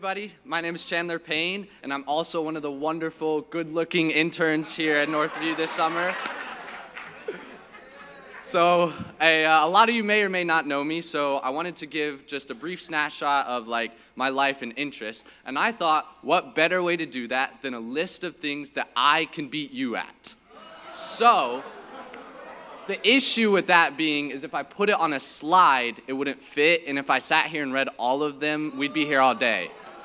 Everybody, my name is Chandler Payne, and I'm also one of the wonderful, good-looking interns here at Northview this summer. So, a lot of you may or may not know me, so I wanted to give just a brief snapshot of my life and interests, and I thought, what better way to do that than a list of things that I can beat you at? So, the issue with that being is if I put it on a slide, it wouldn't fit, and if I sat here and read all of them, we'd be here all day.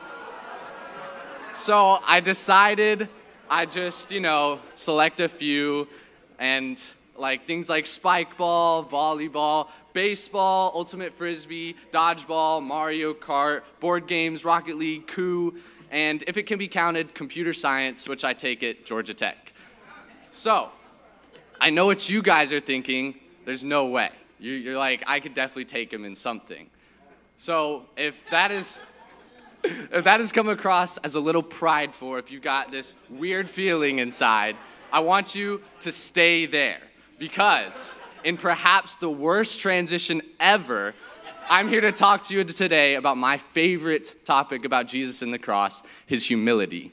So I decided I'd just, select a few, and things like spike ball, volleyball, baseball, ultimate frisbee, dodgeball, Mario Kart, board games, Rocket League, Coup, and if it can be counted, computer science, which I take at Georgia Tech. So, I know what you guys are thinking. There's no way. You're like, I could definitely take him in something. So if that has come across as a little prideful, if you got this weird feeling inside, I want you to stay there. Because in perhaps the worst transition ever, I'm here to talk to you today about my favorite topic about Jesus and the cross, his humility.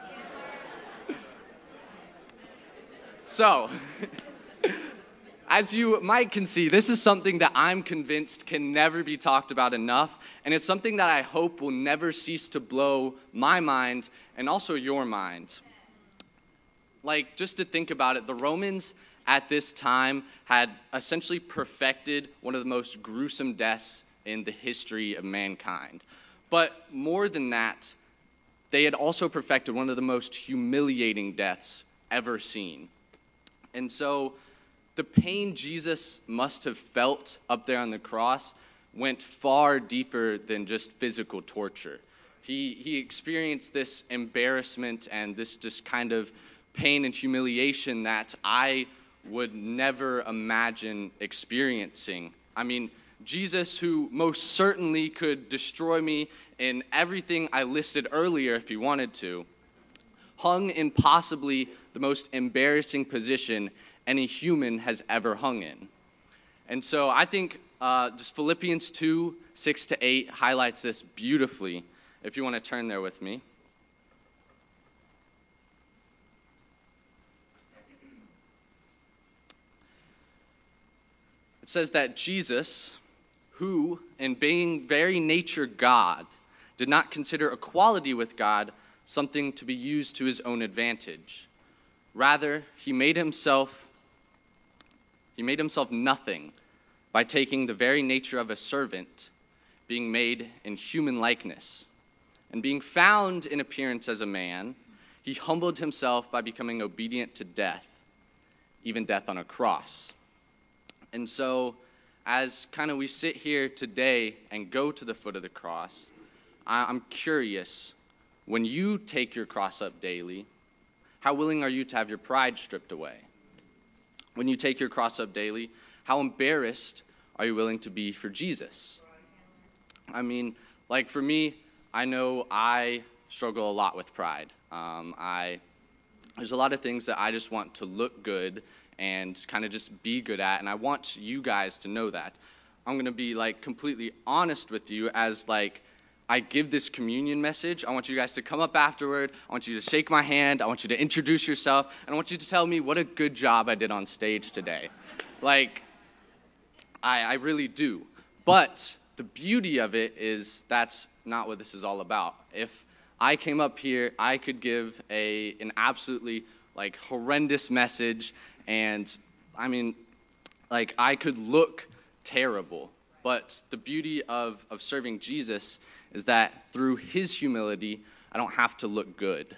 So, as you might can see, this is something that I'm convinced can never be talked about enough, and it's something that I hope will never cease to blow my mind and also your mind. Just to think about it, the Romans at this time had essentially perfected one of the most gruesome deaths in the history of mankind. But more than that, they had also perfected one of the most humiliating deaths ever seen. And so the pain Jesus must have felt up there on the cross went far deeper than just physical torture. He experienced this embarrassment and this just kind of pain and humiliation that I would never imagine experiencing. I mean, Jesus, who most certainly could destroy me in everything I listed earlier if he wanted to, hung in possibly the most embarrassing position any human has ever hung in. And so I think just Philippians 2, 6-8 highlights this beautifully, if you want to turn there with me. It says that Jesus, who, in being very nature God, did not consider equality with God something to be used to his own advantage. Rather, he made himself nothing by taking the very nature of a servant, being made in human likeness. And being found in appearance as a man, he humbled himself by becoming obedient to death, even death on a cross. And so, as we sit here today and go to the foot of the cross, I'm curious, when you take your cross up daily, how willing are you to have your pride stripped away? When you take your cross up daily, how embarrassed are you willing to be for Jesus? I mean, for me, I know I struggle a lot with pride. There's a lot of things that I just want to look good and kind of just be good at, and I want you guys to know that. I'm going to be completely honest with you as I give this communion message. I want you guys to come up afterward. I want you to shake my hand. I want you to introduce yourself. And I want you to tell me what a good job I did on stage today. I really do. But the beauty of it is that's not what this is all about. If I came up here, I could give an absolutely horrendous message. And I mean, I could look terrible. But the beauty of serving Jesus is that through his humility, I don't have to look good.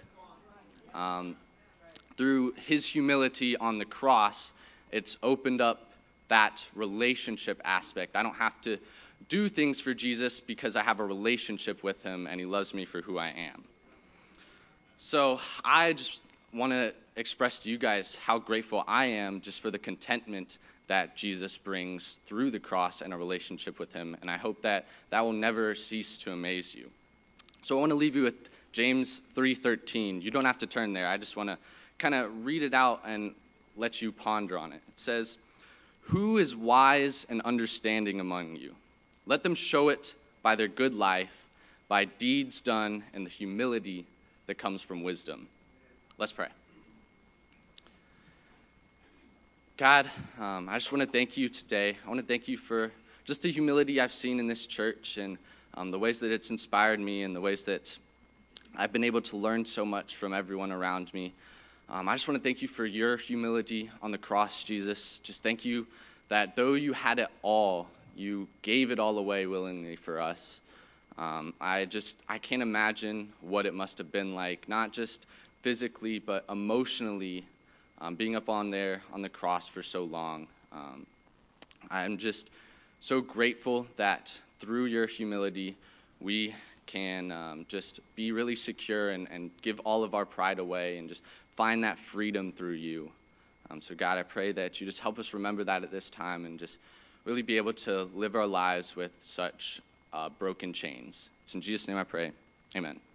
Through his humility on the cross, it's opened up that relationship aspect. I don't have to do things for Jesus because I have a relationship with him and he loves me for who I am. So I just want to express to you guys how grateful I am just for the contentment that Jesus brings through the cross and a relationship with him, and I hope that will never cease to amaze you. So I want to leave you with James 3:13. You don't have to turn there. I just want to kind of read it out and let you ponder on it. It says, "Who is wise and understanding among you? Let them show it by their good life, by deeds done and the humility that comes from wisdom. Let's pray. God, I just want to thank you today. I want to thank you for just the humility I've seen in this church and the ways that it's inspired me and the ways that I've been able to learn so much from everyone around me. I just want to thank you for your humility on the cross, Jesus. Just thank you that though you had it all, you gave it all away willingly for us. I can't imagine what it must have been like, not just physically, but emotionally, being up on there on the cross for so long. I'm just so grateful that through your humility, we can just be really secure and give all of our pride away and just find that freedom through you. So God, I pray that you just help us remember that at this time and just really be able to live our lives with such broken chains. It's in Jesus' name I pray. Amen.